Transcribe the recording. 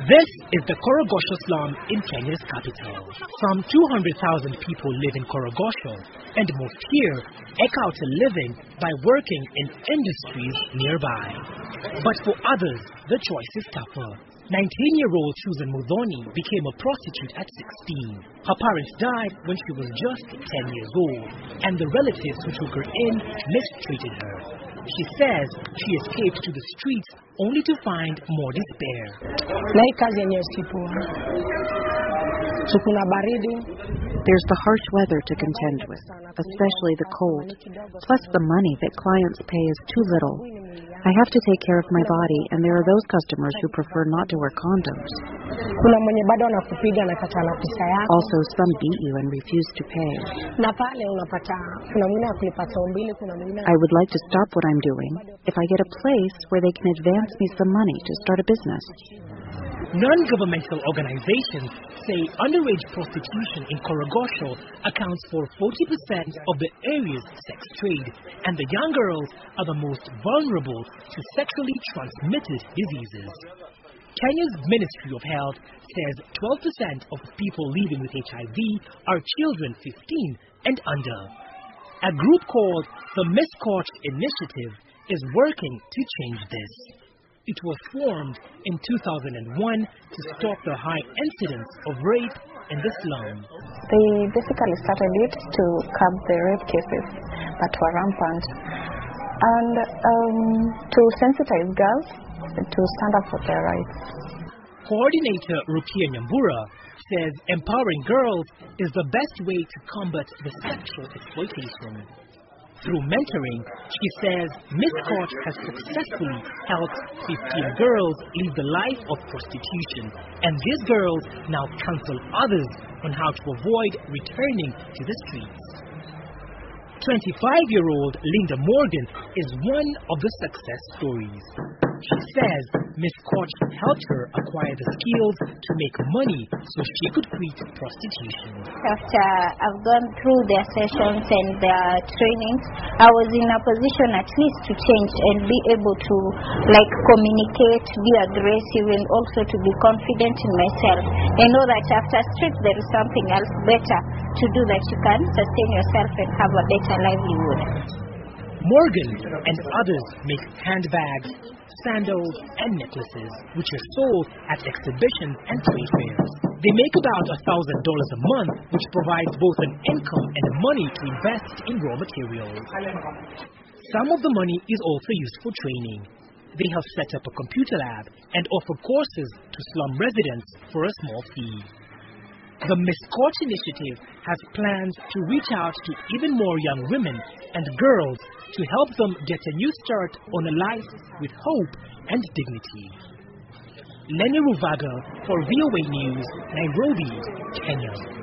This is the Korogosho slum in Kenya's capital. Some 200,000 people live in Korogosho, and most here eke out a living by working in industries nearby. But for others, the choice is tougher. 19-year-old Susan Muthoni became a prostitute at 16. Her parents died when she was just 10 years old, and the relatives who took her in mistreated her. She says she escaped to the streets only to find more despair. There's the harsh weather to contend with, especially the cold. Plus the money that clients pay is too little. I have to take care of my body, and there are those customers who prefer not to wear condoms. Also, some beat you and refuse to pay. I would like to stop what I'm doing if I get a place where they can advance me some money to start a business. Non-governmental organizations say underage prostitution in Korogosho accounts for 40% of the area's sex trade, and the young girls are the most vulnerable to sexually transmitted diseases. Kenya's Ministry of Health says 12% of people living with HIV are children 15 and under. A group called the Miscaught Initiative is working to change this. It was formed in 2001 to stop the high incidence of rape in the slum. They basically started it to curb the rape cases that were rampant and to sensitize girls to stand up for their rights. Coordinator Rukia Nyambura says empowering girls is the best way to combat the sexual exploitation. Through mentoring, she says Miscaught has successfully helped 15 girls leave the life of prostitution, and these girls now counsel others on how to avoid returning to the streets. 25-year-old Linda Morgan is one of the success stories. She says Miscaught helped her acquire the skills to make money so she could quit prostitution. After I've gone through their sessions and their trainings, I was in a position at least to change and be able to communicate, be aggressive, and also to be confident in myself. I know that after street there is something else better to do, that you can sustain yourself and have a better livelihood. Morgan and others make handbags, sandals, and necklaces, which are sold at exhibitions and trade fairs. They make about $1,000 a month, which provides both an income and money to invest in raw materials. Some of the money is also used for training. They have set up a computer lab and offer courses to slum residents for a small fee. The Miscaught Initiative has plans to reach out to even more young women and girls to help them get a new start on a life with hope and dignity. Lenny Ruvaga for VOA News, Nairobi, Kenya.